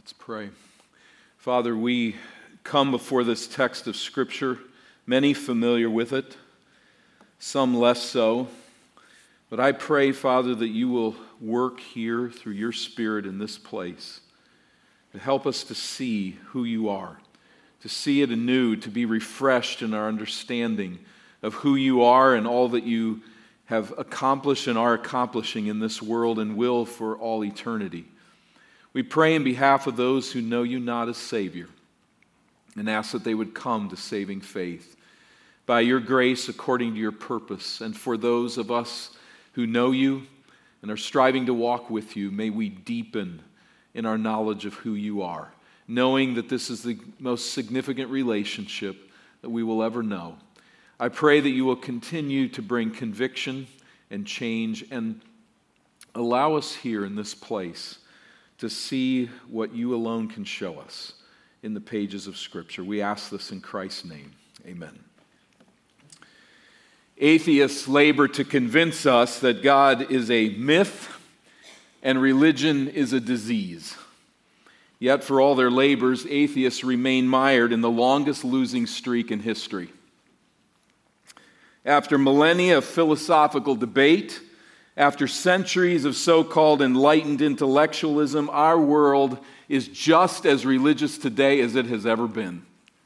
Let's pray. Father, we come before this text of Scripture, many familiar with it, some less so. But I pray, Father, that you will work here through your Spirit in this place to help us to see who you are, to see it anew, to be refreshed in our understanding of who you are and all that you have accomplished and are accomplishing in this world and will for all eternity. We pray in behalf of those who know you not as Savior and ask that they would come to saving faith by your grace according to your purpose. And for those of us who know you and are striving to walk with you, may we deepen in our knowledge of who you are, knowing that this is the most significant relationship that we will ever know. I pray that you will continue to bring conviction and change and allow us here in this place to see what you alone can show us in the pages of Scripture. We ask this in Christ's name. Amen. Atheists labor to convince us that God is a myth and religion is a disease. Yet for all their labors, atheists remain mired in the longest losing streak in history. After millennia of philosophical debate, after centuries of so-called enlightened intellectualism, our world is just as religious today as it has ever been.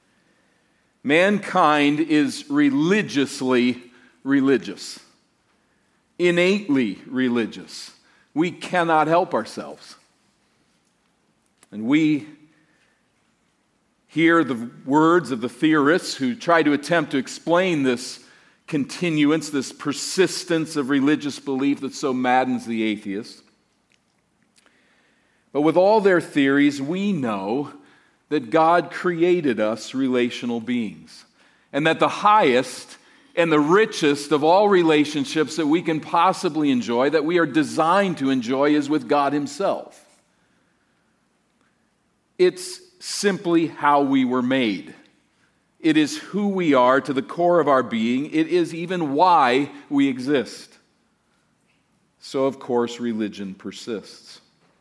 Mankind is religiously religious, innately religious. We cannot help ourselves. And we hear the words of the theorists who try to attempt to explain this continuance, this persistence of religious belief that so maddens the atheist. But with all their theories, we know that God created us relational beings, and that the highest and the richest of all relationships that we can possibly enjoy, that we are designed to enjoy, is with God Himself. It's simply how we were made. It is who we are to the core of our being. It is even why we exist. So, of course, religion persists.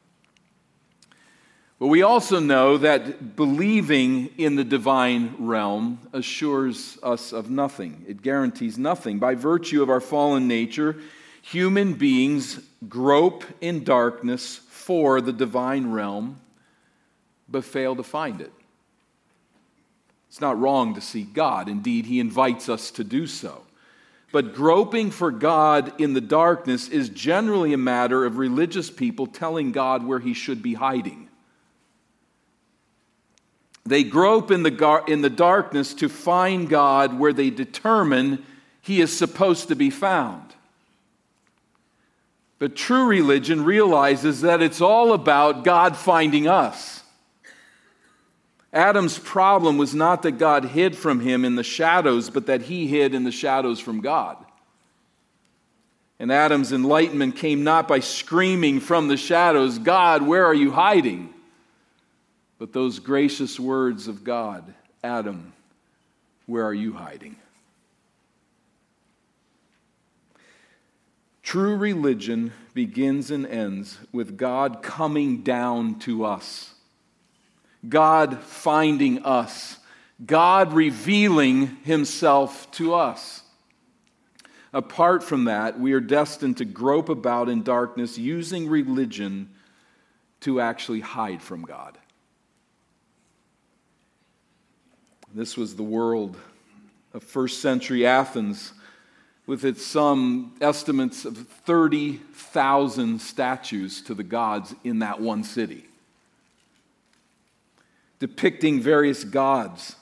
But we also know that believing in the divine realm assures us of nothing. It guarantees nothing. By virtue of our fallen nature, human beings grope in darkness for the divine realm, but fail to find it. It's not wrong to seek God. Indeed, He invites us to do so. But groping for God in the darkness is generally a matter of religious people telling God where He should be hiding. They grope in the darkness to find God where they determine He is supposed to be found. But true religion realizes that it's all about God finding us. Adam's problem was not that God hid from him in the shadows, but that he hid in the shadows from God. And Adam's enlightenment came not by screaming from the shadows, "God, where are you hiding?" but those gracious words of God, "Adam, where are you hiding?" True religion begins and ends with God coming down to us. God finding us, God revealing Himself to us. Apart from that, we are destined to grope about in darkness using religion to actually hide from God. This was the world of first century Athens, with its some estimates of 30,000 statues to the gods in that one city, depicting various gods.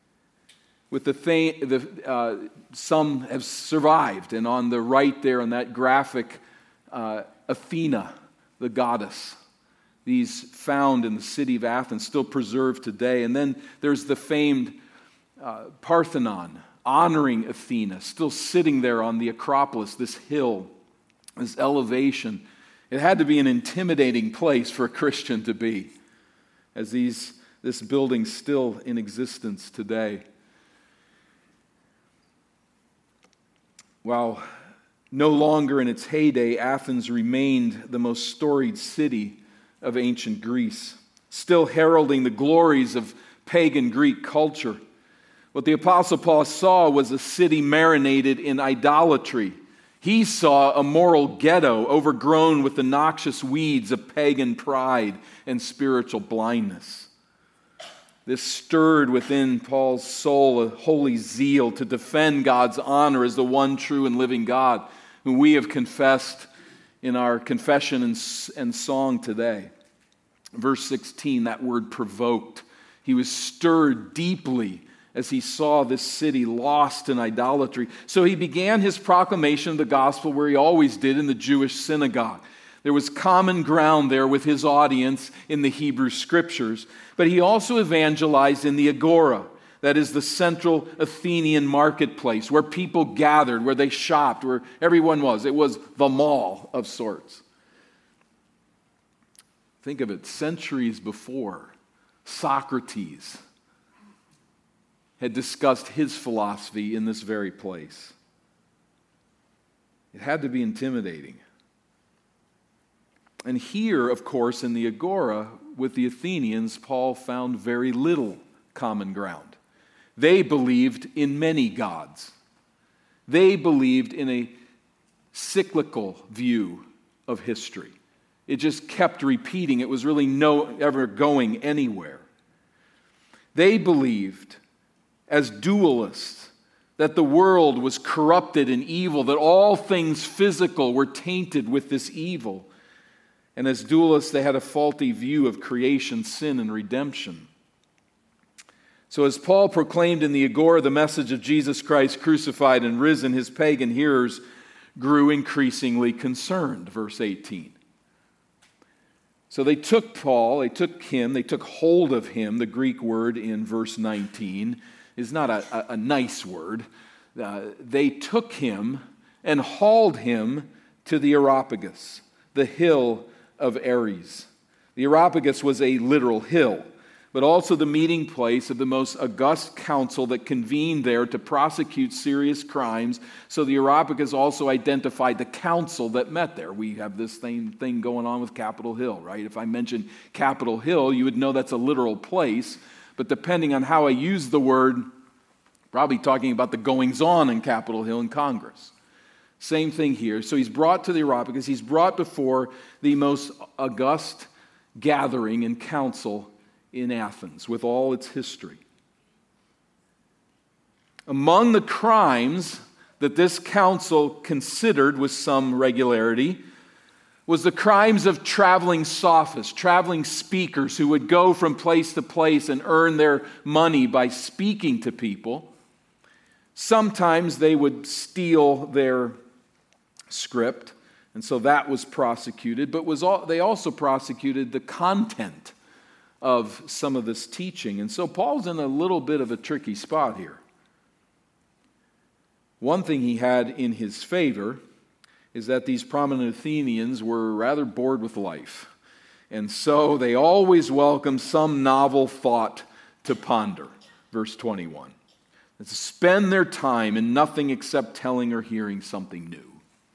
Some have survived, and on the right there on that graphic, Athena, the goddess. These found in the city of Athens, still preserved today. And then there's the famed Parthenon, honoring Athena, still sitting there on the Acropolis, this hill, this elevation. It had to be an intimidating place for a Christian to be, as this building's still in existence today. While no longer in its heyday, Athens remained the most storied city of ancient Greece. still heralding the glories of pagan Greek culture. What the Apostle Paul saw was a city marinated in idolatry. He saw a moral ghetto overgrown with the noxious weeds of pagan pride and spiritual blindness. This stirred within Paul's soul a holy zeal to defend God's honor as the one true and living God, whom we have confessed in our confession and song today. Verse 16, that word provoked. He was stirred deeply as he saw this city lost in idolatry. So he began his proclamation of the gospel where he always did, in the Jewish synagogue. There was common ground there with his audience in the Hebrew Scriptures. But he also evangelized in the Agora, that is the central Athenian marketplace, where people gathered, where they shopped, where everyone was. It was the mall of sorts. Think of it, centuries before, Socrates had discussed his philosophy in this very place. It had to be intimidating. And here, of course, in the Agora, with the Athenians, Paul found very little common ground. They believed in many gods. They believed in a cyclical view of history. It just kept repeating. It was really ever going anywhere. They believed, as dualists, that the world was corrupted and evil, that all things physical were tainted with this evil. And as dualists, they had a faulty view of creation, sin, and redemption. So as Paul proclaimed in the Agora the message of Jesus Christ crucified and risen, his pagan hearers grew increasingly concerned. Verse 18. So they took Paul, they took hold of him. The Greek word in verse 19 is not a nice word. They took him and hauled him to the Areopagus, the hill of Ares. The Areopagus was a literal hill, but also the meeting place of the most august council that convened there to prosecute serious crimes. So the Areopagus also identified the council that met there. We have this same thing going on with Capitol Hill, right? If I mention Capitol Hill, you would know that's a literal place, but depending on how I use the word, probably talking about the goings-on in Capitol Hill in Congress. Same thing here. So he's brought to the Areopagus. He's brought before the most august gathering and council in Athens with all its history. Among the crimes that this council considered with some regularity was the crimes of traveling sophists, traveling speakers who would go from place to place and earn their money by speaking to people. Sometimes they would steal their script, and so that was prosecuted, but they also prosecuted the content of some of this teaching. And so Paul's in a little bit of a tricky spot here. One thing he had in his favor is that these prominent Athenians were rather bored with life. And so they always welcome some novel thought to ponder. Verse 21. And to spend their time in nothing except telling or hearing something new.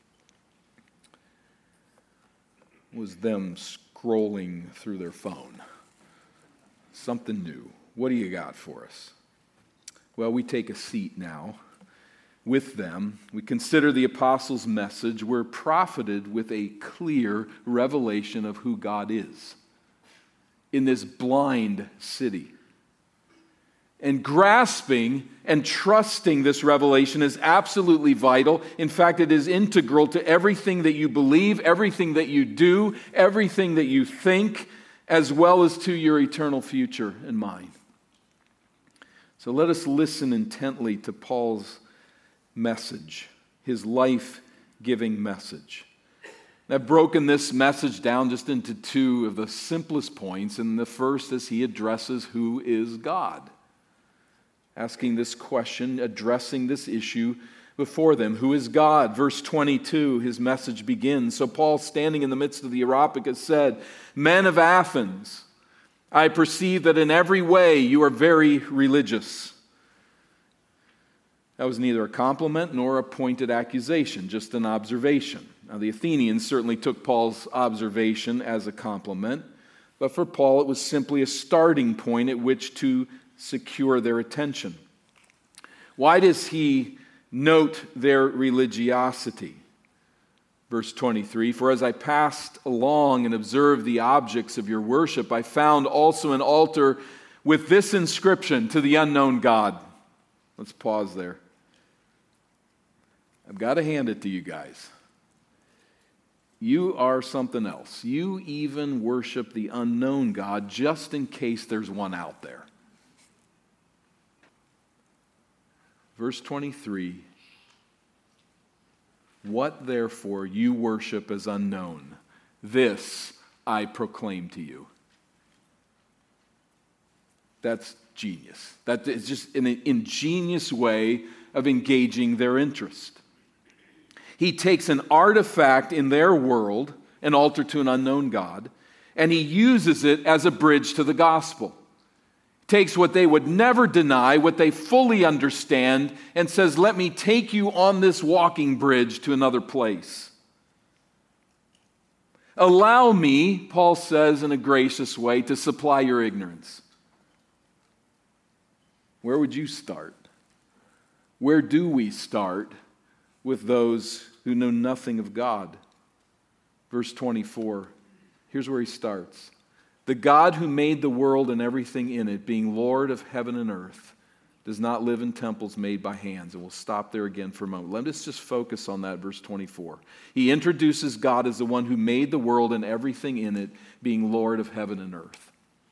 It was them scrolling through their phone. Something new. What do you got for us? Well, we take a seat now with them. We consider the apostles' message. We're profited with a clear revelation of who God is in this blind city. And grasping and trusting this revelation is absolutely vital. In fact, it is integral to everything that you believe, everything that you do, everything that you think, as well as to your eternal future in mind. So let us listen intently to Paul's message, his life-giving message. I've broken this message down just into two of the simplest points, and the first is he addresses who is God. Asking this question, addressing this issue before them. Who is God? Verse 22, his message begins. So Paul, standing in the midst of the Areopagus, said, "Men of Athens, I perceive that in every way you are very religious." That was neither a compliment nor a pointed accusation, just an observation. Now, the Athenians certainly took Paul's observation as a compliment. But for Paul, it was simply a starting point at which to secure their attention. Why does he note their religiosity? Verse 23, "For as I passed along and observed the objects of your worship, I found also an altar with this inscription, 'To the unknown God.'" Let's pause there. I've got to hand it to you guys. You are something else. You even worship the unknown God just in case there's one out there. Verse 23, "What therefore you worship as unknown, this I proclaim to you." That's genius. That is just an ingenious way of engaging their interest. He takes an artifact in their world, an altar to an unknown God, and he uses it as a bridge to the gospel. Takes what they would never deny, what they fully understand, and says, "Let me take you on this walking bridge to another place." "Allow me," Paul says in a gracious way, "to supply your ignorance." Where would you start? Where do we start with those who know nothing of God? Verse 24, here's where he starts. "The God who made the world and everything in it, being Lord of heaven and earth, does not live in temples made by hands." And we'll stop there again for a moment. Let us just focus on that, verse 24. He introduces God as the one who made the world and everything in it, being Lord of heaven and earth.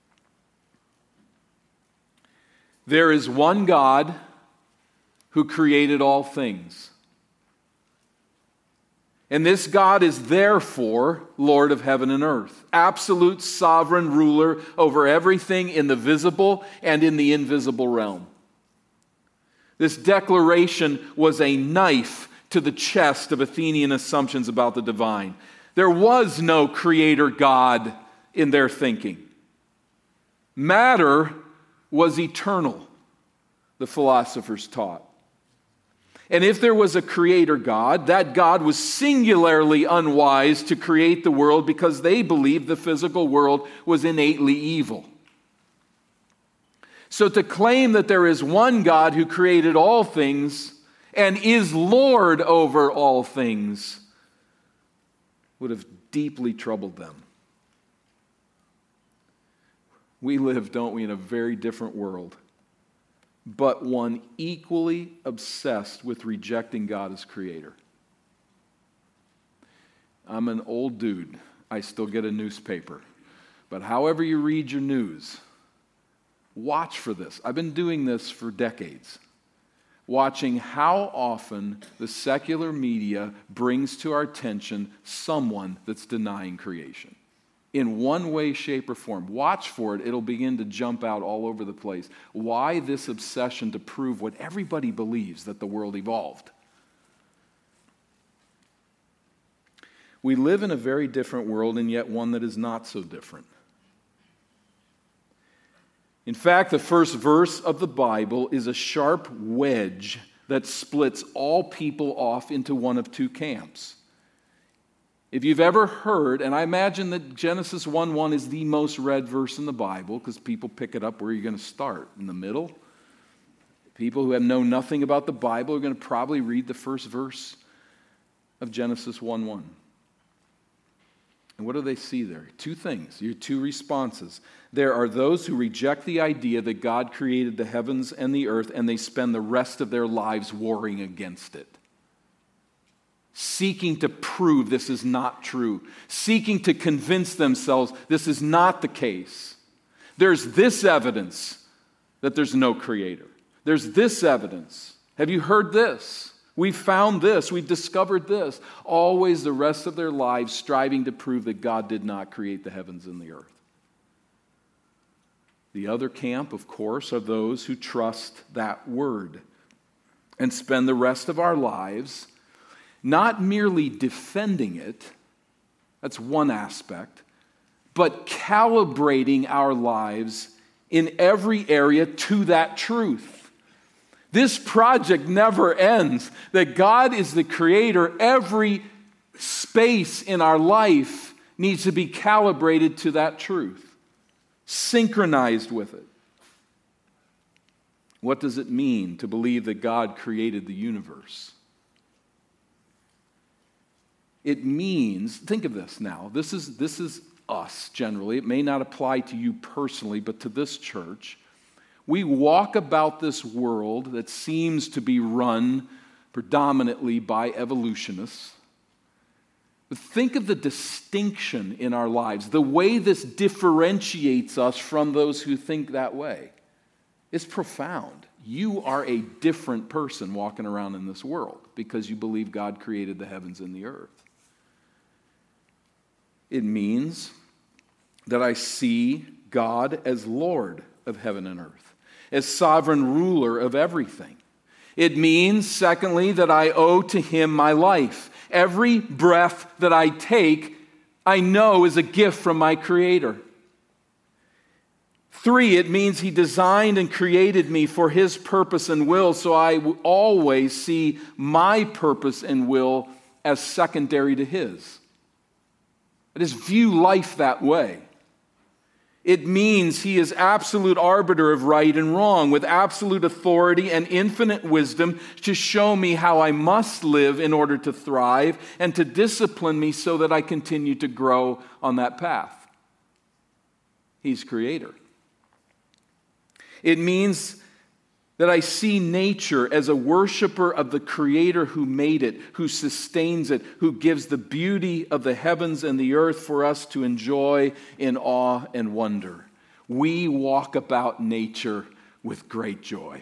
There is one God who created all things. And this God is therefore Lord of heaven and earth, absolute sovereign ruler over everything in the visible and in the invisible realm. This declaration was a knife to the chest of Athenian assumptions about the divine. There was no creator God in their thinking. Matter was eternal, the philosophers taught. And if there was a creator God, that God was singularly unwise to create the world because they believed the physical world was innately evil. So to claim that there is one God who created all things and is Lord over all things would have deeply troubled them. We live, don't we, in a very different world, but one equally obsessed with rejecting God as creator. I'm an old dude. I still get a newspaper. But however you read your news, watch for this. I've been doing this for decades. Watching how often the secular media brings to our attention someone that's denying creation. In one way, shape, or form. Watch for it. It'll begin to jump out all over the place. Why this obsession to prove what everybody believes, that the world evolved? We live in a very different world, and yet one that is not so different. In fact, the first verse of the Bible is a sharp wedge that splits all people off into one of two camps. If you've ever heard, and I imagine that Genesis 1:1 is the most read verse in the Bible because people pick it up, where are you going to start? In the middle? People who know nothing about the Bible are going to probably read the first verse of Genesis 1:1. And what do they see there? Two things, your two responses. There are those who reject the idea that God created the heavens and the earth, and they spend the rest of their lives warring against it. Seeking to prove this is not true. Seeking to convince themselves this is not the case. There's this evidence that there's no creator. There's this evidence. Have you heard this? We found this. We discovered this. Always the rest of their lives striving to prove that God did not create the heavens and the earth. The other camp, of course, are those who trust that word and spend the rest of our lives not merely defending it, that's one aspect, but calibrating our lives in every area to that truth. This project never ends. That God is the creator, every space in our life needs to be calibrated to that truth. synchronized with it. What does it mean to believe that God created the universe? It means, think of this now, this is us generally. It may not apply to you personally, but to this church. We walk about this world that seems to be run predominantly by evolutionists. But think of the distinction in our lives, the way this differentiates us from those who think that way. It's profound. You are a different person walking around in this world because you believe God created the heavens and the earth. It means that I see God as Lord of heaven and earth, as sovereign ruler of everything. It means, secondly, that I owe to Him my life. Every breath that I take, I know is a gift from my Creator. 3, it means He designed and created me for His purpose and will, so I always see my purpose and will as secondary to His. I just view life that way. It means He is absolute arbiter of right and wrong, with absolute authority and infinite wisdom to show me how I must live in order to thrive and to discipline me so that I continue to grow on that path. He's Creator. It means that I see nature as a worshiper of the Creator who made it, who sustains it, who gives the beauty of the heavens and the earth for us to enjoy in awe and wonder. We walk about nature with great joy.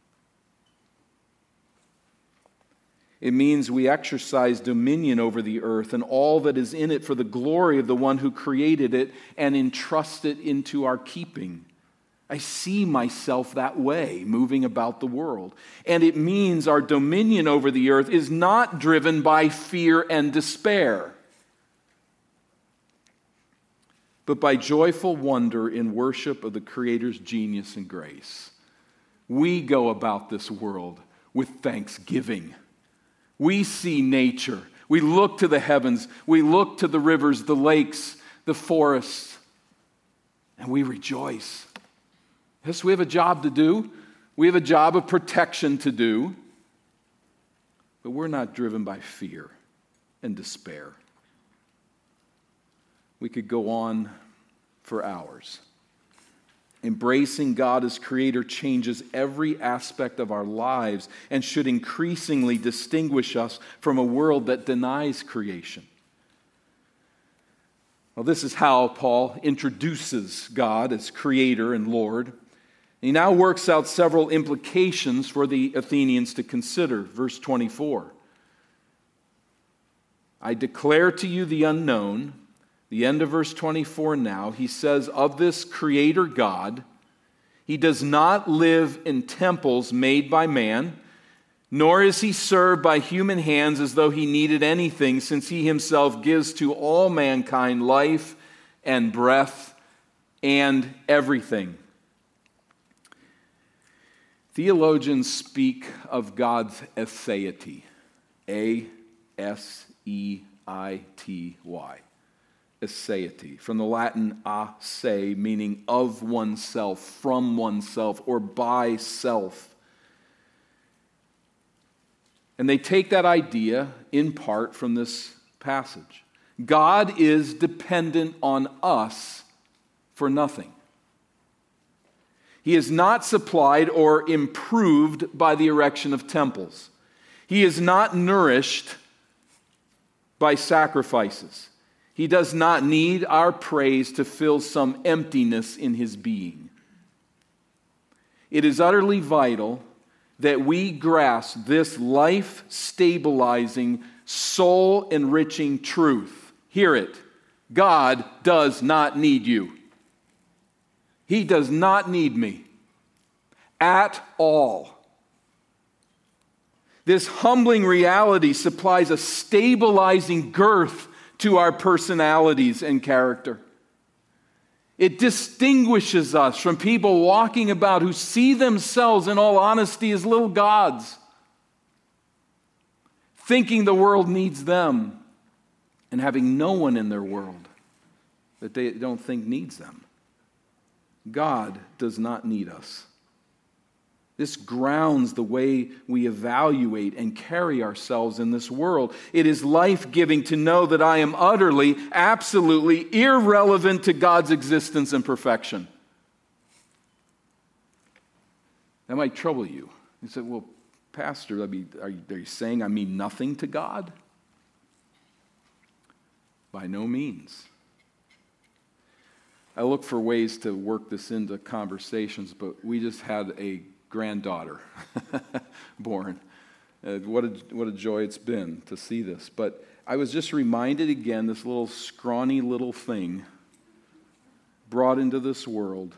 It means we exercise dominion over the earth and all that is in it for the glory of the one who created it and entrust it into our keeping. I see myself that way, moving about the world. And it means our dominion over the earth is not driven by fear and despair, but by joyful wonder in worship of the Creator's genius and grace. We go about this world with thanksgiving. We see nature. We look to the heavens. We look to the rivers, the lakes, the forests, and we rejoice. Yes, we have a job to do. We have a job of protection to do. But we're not driven by fear and despair. We could go on for hours. Embracing God as Creator changes every aspect of our lives and should increasingly distinguish us from a world that denies creation. Well, this is how Paul introduces God as Creator and Lord. He now works out several implications for the Athenians to consider. Verse 24. I declare to you the unknown. The end of verse 24 now. He says, of this Creator God, He does not live in temples made by man, nor is He served by human hands as though He needed anything, since He Himself gives to all mankind life and breath and everything. Theologians speak of God's aseity, A-S-E-I-T-Y, aseity, from the Latin a se, meaning of oneself, from oneself, or by self. And they take that idea in part from this passage. God is dependent on us for nothing. He is not supplied or improved by the erection of temples. He is not nourished by sacrifices. He does not need our praise to fill some emptiness in His being. It is utterly vital that we grasp this life-stabilizing, soul-enriching truth. Hear it. God does not need you. He does not need me at all. This humbling reality supplies a stabilizing girth to our personalities and character. It distinguishes us from people walking about who see themselves, in all honesty, as little gods, thinking the world needs them, and having no one in their world that they don't think needs them. God does not need us. This grounds the way we evaluate and carry ourselves in this world. It is life-giving to know that I am utterly, absolutely irrelevant to God's existence and perfection. That might trouble you. You say, well, Pastor, are you saying I mean nothing to God? By no means. I look for ways to work this into conversations, but we just had a granddaughter born. What a joy it's been to see this. But I was just reminded again, this little scrawny little thing brought into this world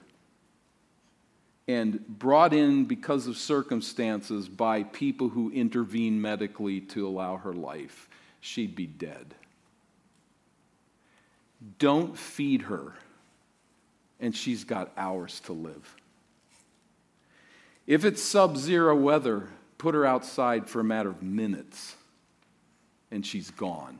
and brought in because of circumstances by people who intervened medically to allow her life. She'd be dead. Don't feed her, and she's got hours to live. If it's sub-zero weather, put her outside for a matter of minutes, and she's gone.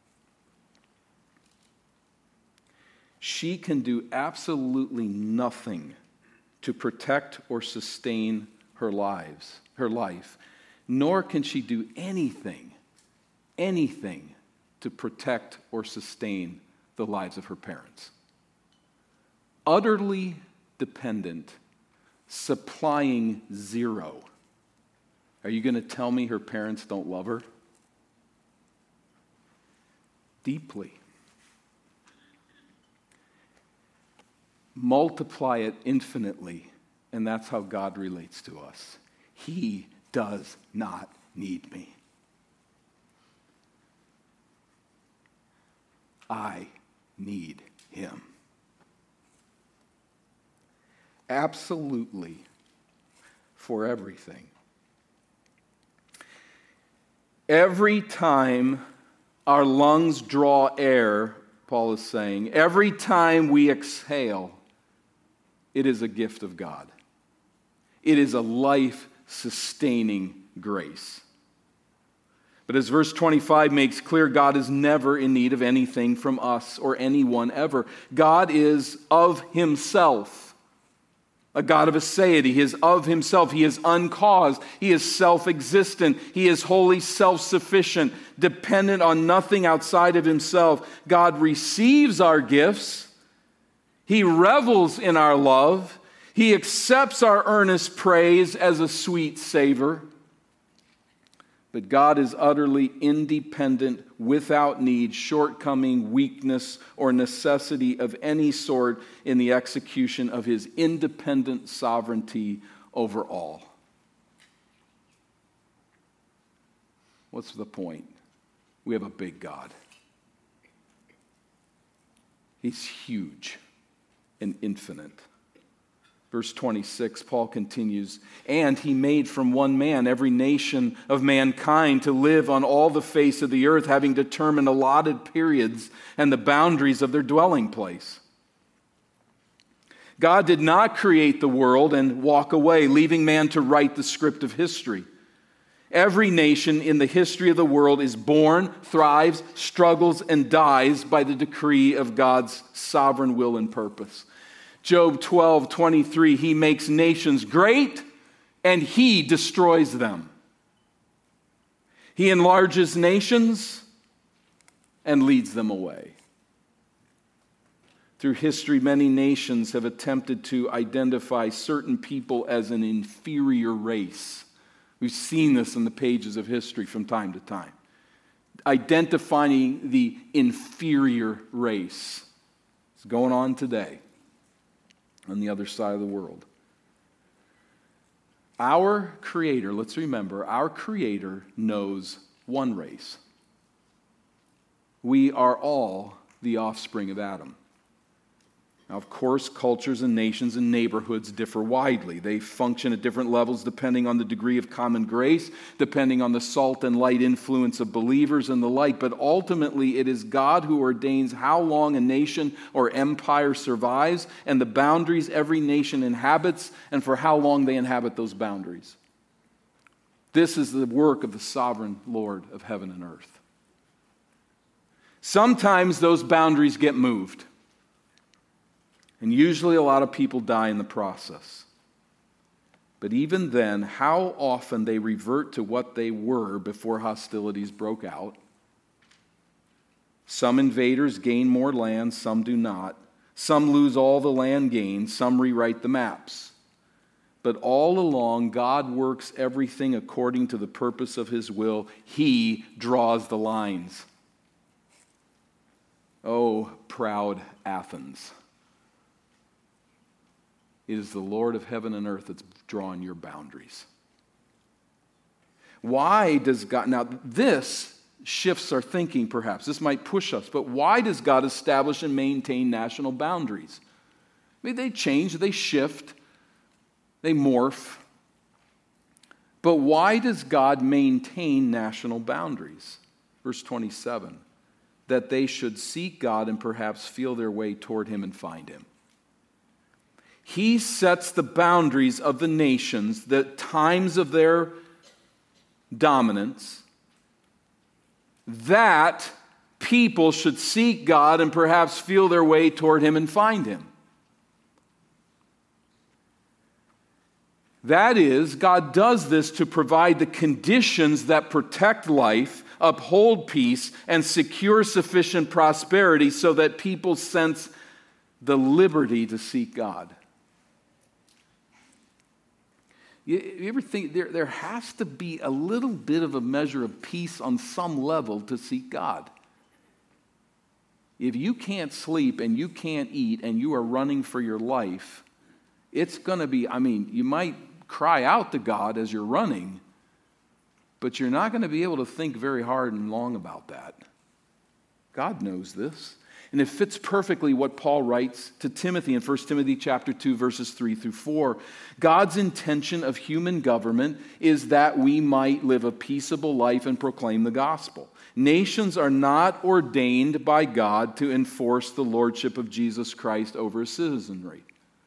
She can do absolutely nothing to protect or sustain her life, nor can she do anything to protect or sustain the lives of her parents. Utterly dependent, supplying zero. Are you going to tell me her parents don't love her? Deeply. Multiply it infinitely, and that's how God relates to us. He does not need me. I need him. Absolutely, for everything. Every time our lungs draw air, Paul is saying, every time we exhale, it is a gift of God. It is a life-sustaining grace. But as verse 25 makes clear, God is never in need of anything from us or anyone ever. God is of himself, a God of aseity. He is of himself. He is uncaused. He is self-existent. He is wholly self-sufficient, dependent on nothing outside of himself. God receives our gifts. He revels in our love. He accepts our earnest praise as a sweet savor. But God is utterly independent, without need, shortcoming, weakness, or necessity of any sort in the execution of his independent sovereignty over all. What's the point? We have a big God. He's huge and infinite. Verse 26, Paul continues, and he made from one man every nation of mankind to live on all the face of the earth, having determined allotted periods and the boundaries of their dwelling place. God did not create the world and walk away, leaving man to write the script of history. Every nation in the history of the world is born, thrives, struggles, and dies by the decree of God's sovereign will and purpose. Job 12:23, he makes nations great and he destroys them. He enlarges nations and leads them away. Through history, many nations have attempted to identify certain people as an inferior race. We've seen this in the pages of history from time to time. Identifying the inferior race. It's going on today on the other side of the world. Our Creator, let's remember, our Creator knows one race. We are all the offspring of Adam. Now, of course, cultures and nations and neighborhoods differ widely. They function at different levels depending on the degree of common grace, depending on the salt and light influence of believers and the like. But ultimately, it is God who ordains how long a nation or empire survives and the boundaries every nation inhabits and for how long they inhabit those boundaries. This is the work of the sovereign Lord of heaven and earth. Sometimes those boundaries get moved. And usually a lot of people die in the process. But even then, how often they revert to what they were before hostilities broke out. Some invaders gain more land, some do not. Some lose all the land gained, some rewrite the maps. But all along, God works everything according to the purpose of His will. He draws the lines. Oh, proud Athens. It is the Lord of heaven and earth that's drawing your boundaries. Why does God... Now, this shifts our thinking, perhaps. This might push us. But why does God establish and maintain national boundaries? I mean, they change, they shift, they morph. But why does God maintain national boundaries? Verse 27, that they should seek God and perhaps feel their way toward Him and find Him. He sets the boundaries of the nations, the times of their dominance, that people should seek God and perhaps feel their way toward Him and find Him. That is, God does this to provide the conditions that protect life, uphold peace, and secure sufficient prosperity so that people sense the liberty to seek God. You ever think there has to be a little bit of a measure of peace on some level to seek God? If you can't sleep and you can't eat and you are running for your life, it's going to be, you might cry out to God as you're running, but you're not going to be able to think very hard and long about that. God knows this. And it fits perfectly what Paul writes to Timothy in 1 Timothy chapter 2, verses 3 through 4. God's intention of human government is that we might live a peaceable life and proclaim the gospel. Nations are not ordained by God to enforce the lordship of Jesus Christ over citizenry.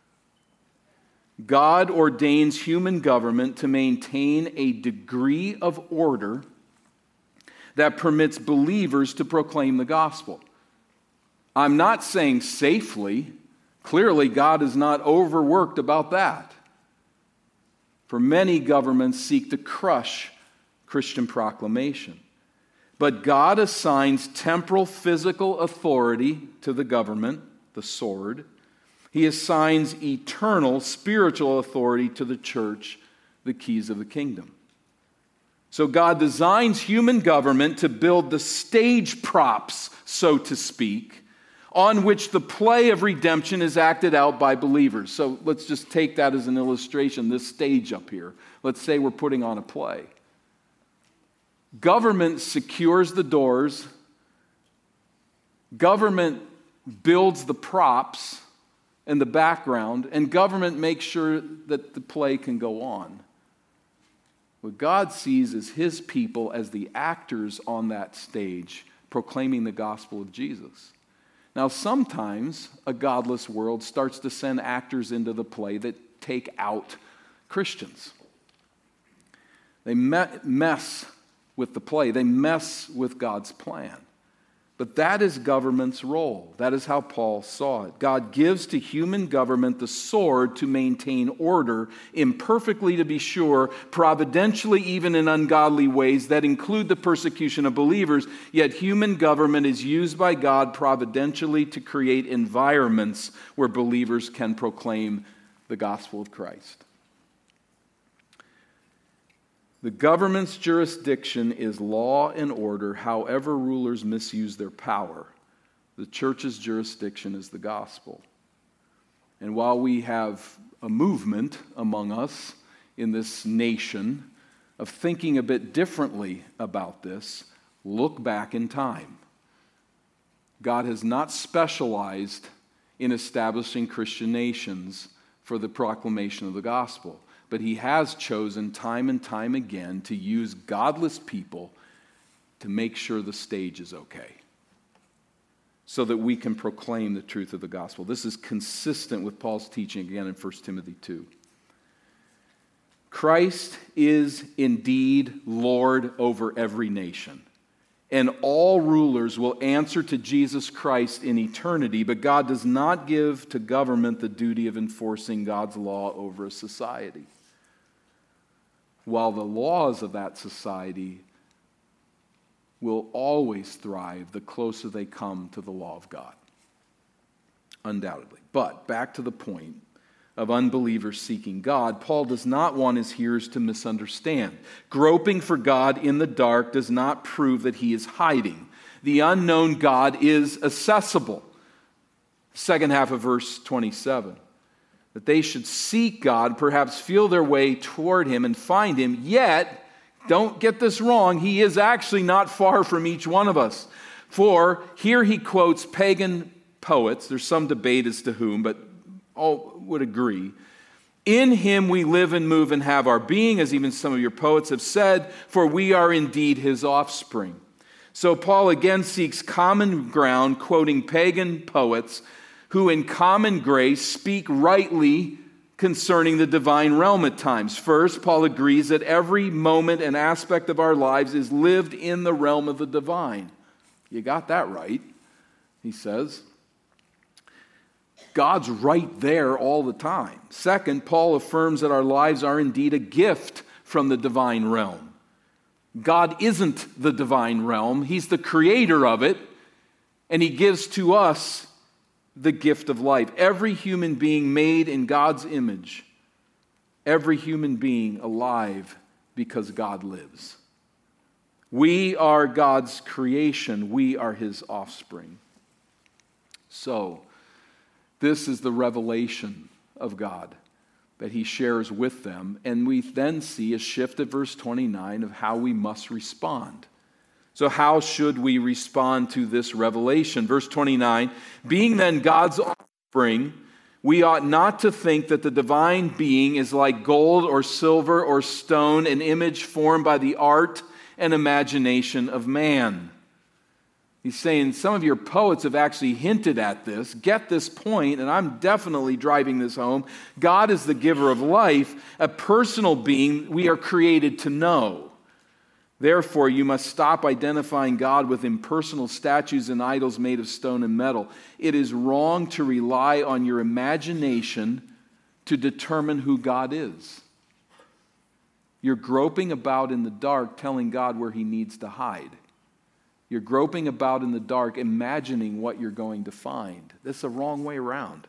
God ordains human government to maintain a degree of order that permits believers to proclaim the gospel. I'm not saying safely. Clearly, God is not overworked about that. For many governments seek to crush Christian proclamation. But God assigns temporal physical authority to the government, the sword. He assigns eternal spiritual authority to the church, the keys of the kingdom. So God designs human government to build the stage props, so to speak, on which the play of redemption is acted out by believers. So let's just take that as an illustration, this stage up here. Let's say we're putting on a play. Government secures the doors. Government builds the props and the background, and government makes sure that the play can go on. What God sees is His people as the actors on that stage, proclaiming the gospel of Jesus. Now, sometimes a godless world starts to send actors into the play that take out Christians. They mess with the play. They mess with God's plan. But that is government's role. That is how Paul saw it. God gives to human government the sword to maintain order, imperfectly to be sure, providentially even in ungodly ways that include the persecution of believers. Yet human government is used by God providentially to create environments where believers can proclaim the gospel of Christ. The government's jurisdiction is law and order, however rulers misuse their power. The church's jurisdiction is the gospel. And while we have a movement among us in this nation of thinking a bit differently about this, look back in time. God has not specialized in establishing Christian nations for the proclamation of the gospel. But He has chosen time and time again to use godless people to make sure the stage is okay, so that we can proclaim the truth of the gospel. This is consistent with Paul's teaching again in 1 Timothy 2. Christ is indeed Lord over every nation. and all rulers will answer to Jesus Christ in eternity, but God does not give to government the duty of enforcing God's law over a society, while the laws of that society will always thrive the closer they come to the law of God. Undoubtedly. But back to the point of unbelievers seeking God, Paul does not want his hearers to misunderstand. Groping for God in the dark does not prove that he is hiding. The unknown God is accessible. Second half of verse 27. That they should seek God, perhaps feel their way toward him and find him, yet, don't get this wrong, he is actually not far from each one of us. For here he quotes pagan poets. There's some debate as to whom, but all would agree. In him we live and move and have our being, as even some of your poets have said, for we are indeed his offspring. So Paul again seeks common ground, quoting pagan poets who in common grace speak rightly concerning the divine realm at times. First, Paul agrees that every moment and aspect of our lives is lived in the realm of the divine. You got that right, he says. God's right there all the time. Second, Paul affirms that our lives are indeed a gift from the divine realm. God isn't the divine realm. He's the creator of it, and he gives to us the gift of life. Every human being made in God's image, every human being alive because God lives. We are God's creation. We are his offspring. So, this is the revelation of God that he shares with them. And we then see a shift at verse 29 of how we must respond. So how should we respond to this revelation? Verse 29, being then God's offspring, we ought not to think that the divine being is like gold or silver or stone, an image formed by the art and imagination of man. He's saying some of your poets have actually hinted at this. Get this point, and I'm definitely driving this home. God is the giver of life, a personal being we are created to know. Therefore, you must stop identifying God with impersonal statues and idols made of stone and metal. It is wrong to rely on your imagination to determine who God is. You're groping about in the dark, telling God where he needs to hide. You're groping about in the dark, imagining what you're going to find. That's the wrong way around.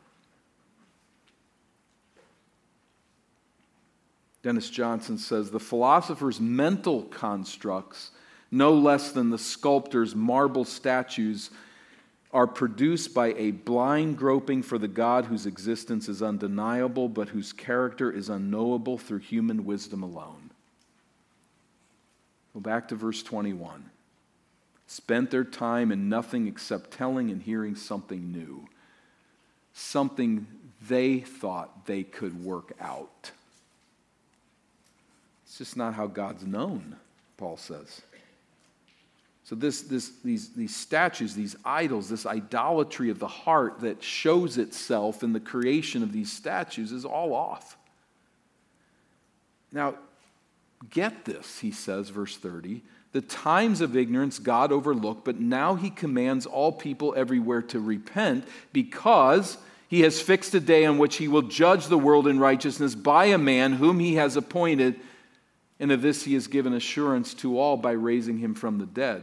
Dennis Johnson says, the philosopher's mental constructs, no less than the sculptor's marble statues, are produced by a blind groping for the God whose existence is undeniable, but whose character is unknowable through human wisdom alone. Go back to verse 21. Spent their time in nothing except telling and hearing something new. Something they thought they could work out. It's just not how God's known, Paul says. So these statues, these idols, this idolatry of the heart that shows itself in the creation of these statues is all off. Now, get this, he says, verse 30, the times of ignorance God overlooked, but now he commands all people everywhere to repent because he has fixed a day on which he will judge the world in righteousness by a man whom he has appointed, and of this he has given assurance to all by raising him from the dead.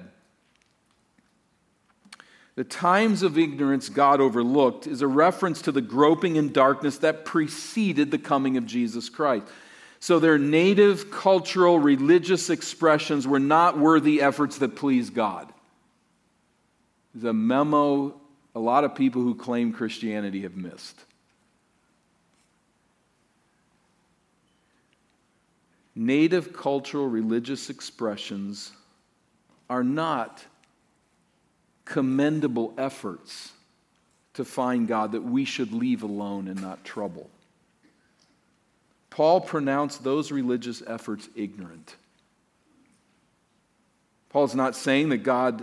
The times of ignorance God overlooked is a reference to the groping in darkness that preceded the coming of Jesus Christ. So their native, cultural, religious expressions were not worthy efforts that please God. There's a memo a lot of people who claim Christianity have missed. Native, cultural, religious expressions are not commendable efforts to find God that we should leave alone and not trouble. Paul pronounced those religious efforts ignorant. Paul's not saying that God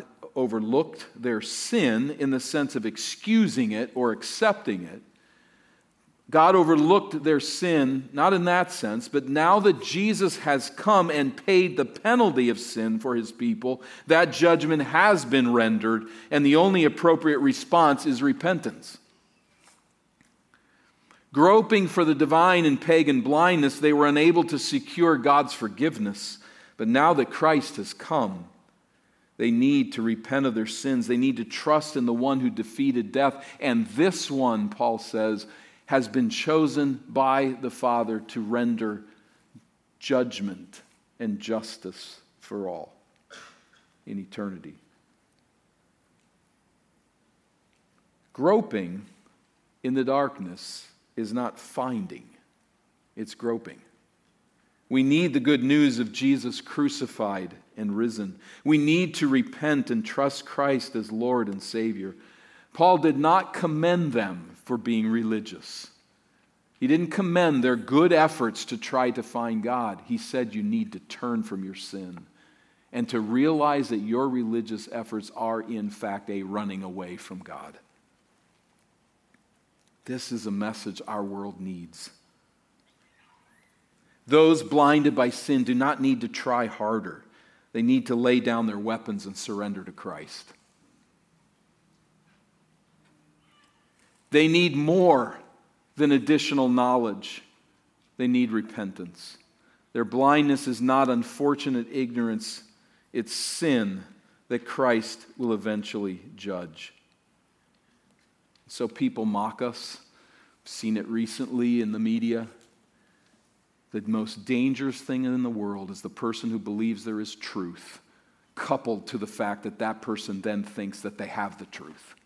overlooked their sin in the sense of excusing it or accepting it. God overlooked their sin, not in that sense, but now that Jesus has come and paid the penalty of sin for his people, that judgment has been rendered, and the only appropriate response is repentance. Groping for the divine in pagan blindness, they were unable to secure God's forgiveness. But now that Christ has come, they need to repent of their sins. They need to trust in the one who defeated death. And this one, Paul says, has been chosen by the Father to render judgment and justice for all in eternity. Groping in the darkness is not finding, it's groping. We need the good news of Jesus crucified and risen. We need to repent and trust Christ as Lord and Savior. Paul did not commend them for being religious. He didn't commend their good efforts to try to find God. He said you need to turn from your sin and to realize that your religious efforts are in fact a running away from God. This is a message our world needs. Those blinded by sin do not need to try harder. They need to lay down their weapons and surrender to Christ. They need more than additional knowledge. They need repentance. Their blindness is not unfortunate ignorance. It's sin that Christ will eventually judge. So people mock us. I've seen it recently in the media. The most dangerous thing in the world is the person who believes there is truth, coupled to the fact that that person then thinks that they have the truth.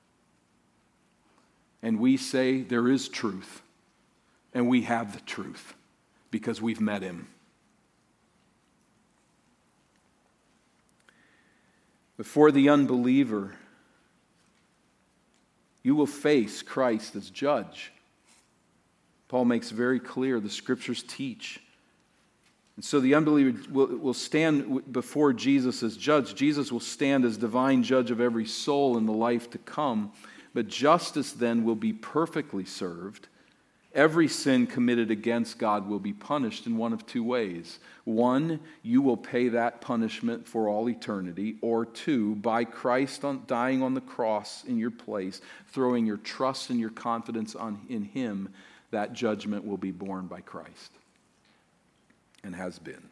And we say there is truth, and we have the truth because we've met him. Before the unbeliever, you will face Christ as judge. Paul makes very clear, the scriptures teach. And so the unbeliever will stand before Jesus as judge. Jesus will stand as divine judge of every soul in the life to come. But justice then will be perfectly served. Every sin committed against God will be punished in one of two ways. One, you will pay that punishment for all eternity. Or two, by Christ dying on the cross in your place, throwing your trust and your confidence in him, that judgment will be borne by Christ. And has been.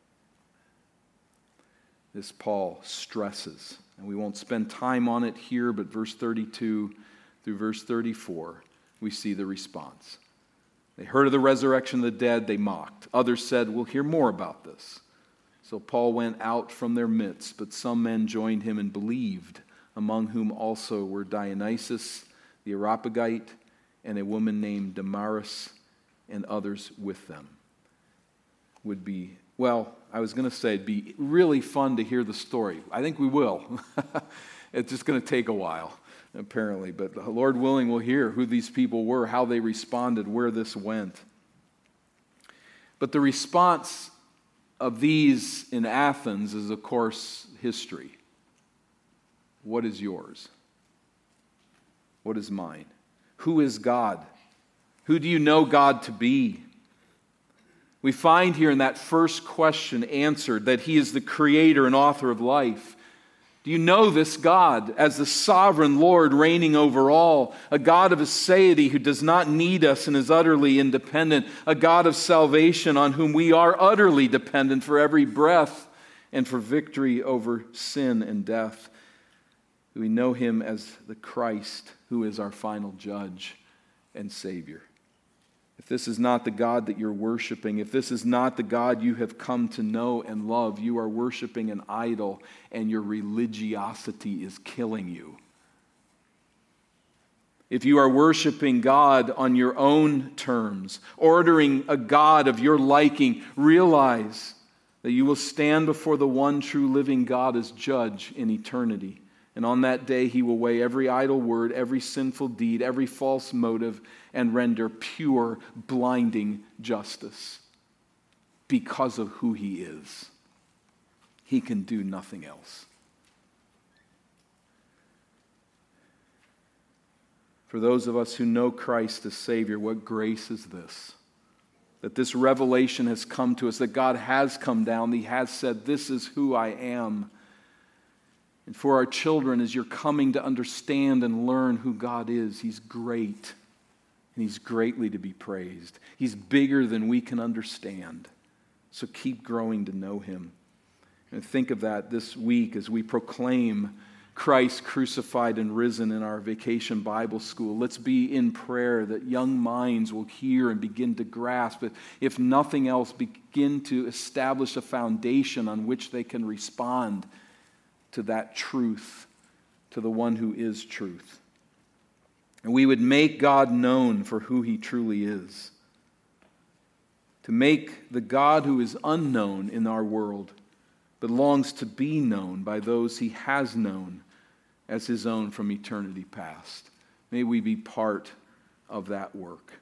This Paul stresses. And we won't spend time on it here, but verse 32 through verse 34, we see the response. They heard of the resurrection of the dead, they mocked. Others said, we'll hear more about this. So Paul went out from their midst, but some men joined him and believed, among whom also were Dionysius the Areopagite and a woman named Damaris and others with them. It'd be really fun to hear the story. I think we will. It's just going to take a while, apparently. But Lord willing, we'll hear who these people were, how they responded, where this went. But the response of these in Athens is, of course, history. What is yours? What is mine? Who is God? Who do you know God to be? We find here in that first question answered that he is the creator and author of life. Do you know this God as the sovereign Lord reigning over all, a God of aseity who does not need us and is utterly independent, a God of salvation on whom we are utterly dependent for every breath and for victory over sin and death? We know him as the Christ who is our final judge and Savior. If this is not the God that you're worshiping, if this is not the God you have come to know and love, you are worshiping an idol and your religiosity is killing you. If you are worshiping God on your own terms, ordering a God of your liking, realize that you will stand before the one true living God as judge in eternity. And on that day, he will weigh every idle word, every sinful deed, every false motive, and render pure, blinding justice because of who he is. He can do nothing else. For those of us who know Christ as Savior, what grace is this? That this revelation has come to us, that God has come down, He has said, this is who I am. And for our children, as you're coming to understand and learn who God is, He's great, and He's greatly to be praised. He's bigger than we can understand. So keep growing to know Him. And think of that this week as we proclaim Christ crucified and risen in our vacation Bible school. Let's be in prayer that young minds will hear and begin to grasp, but if nothing else, begin to establish a foundation on which they can respond to that truth, to the one who is truth. And we would make God known for who He truly is. To make the God who is unknown in our world but longs to be known by those He has known as His own from eternity past. May we be part of that work.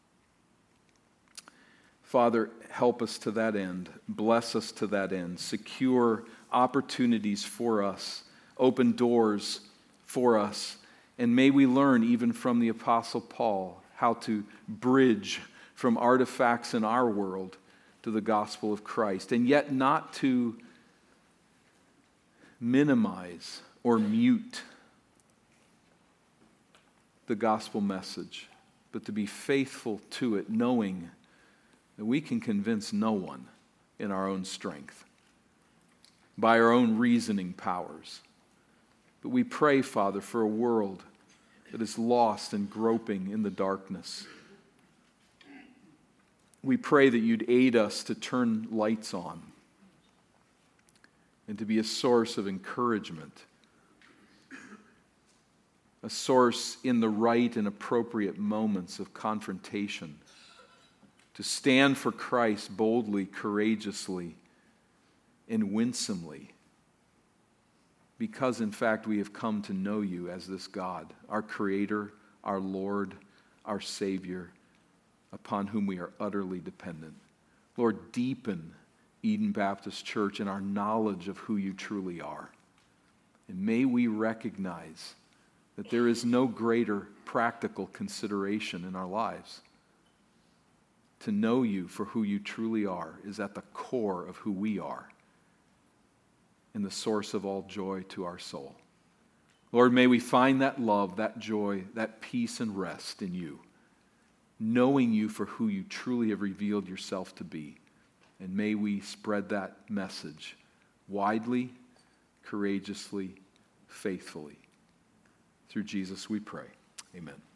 Father, help us to that end. Bless us to that end. Secure opportunities for us. Open doors for us. And may we learn even from the Apostle Paul how to bridge from artifacts in our world to the gospel of Christ, and yet not to minimize or mute the gospel message, but to be faithful to it, knowing that we can convince no one in our own strength, by our own reasoning powers. But we pray, Father, for a world that is lost and groping in the darkness. We pray that You'd aid us to turn lights on and to be a source of encouragement, a source in the right and appropriate moments of confrontation, to stand for Christ boldly, courageously, and winsomely, because in fact we have come to know You as this God, our Creator, our Lord, our Savior, upon whom we are utterly dependent. Lord, deepen Eden Baptist Church in our knowledge of who You truly are. And may we recognize that there is no greater practical consideration in our lives. To know You for who You truly are is at the core of who we are and the source of all joy to our soul. Lord, may we find that love, that joy, that peace and rest in You, knowing You for who You truly have revealed Yourself to be. And may we spread that message widely, courageously, faithfully. Through Jesus we pray. Amen.